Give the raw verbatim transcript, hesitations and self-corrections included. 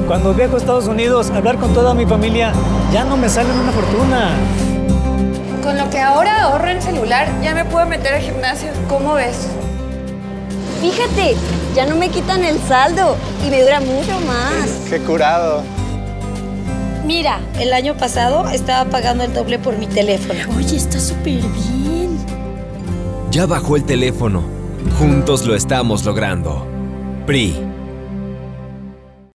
Cuando viajo a Estados Unidos a hablar con toda mi familia, ya no me salen una fortuna. Con lo que ahora ahorro en celular, ya me puedo meter al gimnasio. ¿Cómo ves? Fíjate, ya no me quitan el saldo y me dura mucho más. ¡Qué curado! Mira, el año pasado estaba pagando el doble por mi teléfono. Oye, está súper bien. Ya bajó el teléfono. Juntos lo estamos logrando. P R I.